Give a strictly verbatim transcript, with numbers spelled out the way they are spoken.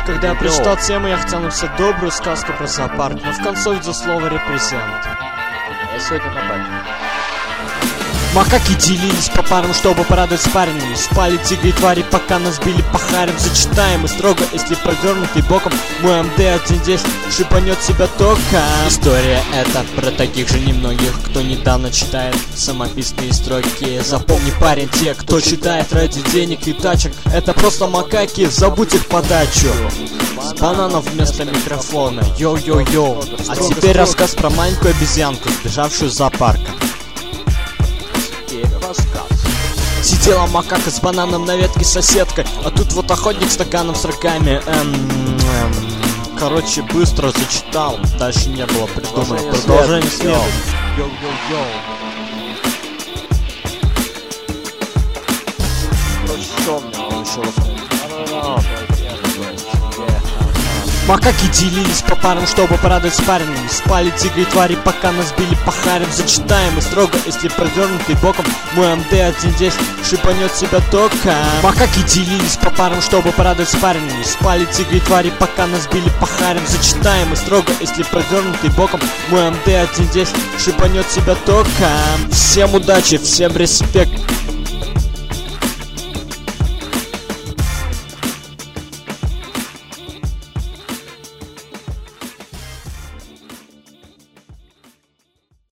Когда я прочитал тему, я хотел написать добрую сказку про зоопарк, но в конце увидел слово «репрезент». Я сегодня на баке. Макаки делились по парам, чтобы порадовать спаренными. Спали тигры и твари, пока нас били по харям. Зачитаем и строго, если повернутый боком. Мой МД один десять шипанет себя током. История эта про таких же немногих, кто недавно читает самописные строки. Запомни, парень, те, кто читает ради денег и тачек, это просто макаки, забудь их подачу. С бананов вместо микрофона, йоу-йоу-йоу. А теперь рассказ про маленькую обезьянку, сбежавшую из зоопарка. Сидела макака с бананом на ветке с соседкой, а тут вот охотник с стаканом с рогами. Эм, эм, короче, быстро зачитал, дальше не было придумано. Продолжение следует. Йоу-йоу-йоу. Макаки делились по парам, чтобы порадовать спаренными. Спали тигры и твари, пока нас били по харям. Зачитаем и строго, если провернутый боком. Мой МД один десять шипанет себя током. Макаки делились по парам, чтобы порадовать спаренными. Спали тигры и твари, пока нас били по харям. Зачитаем и строго, если провернутый боком. Мой МД один десять шипанет себя током. Всем удачи, всем респект.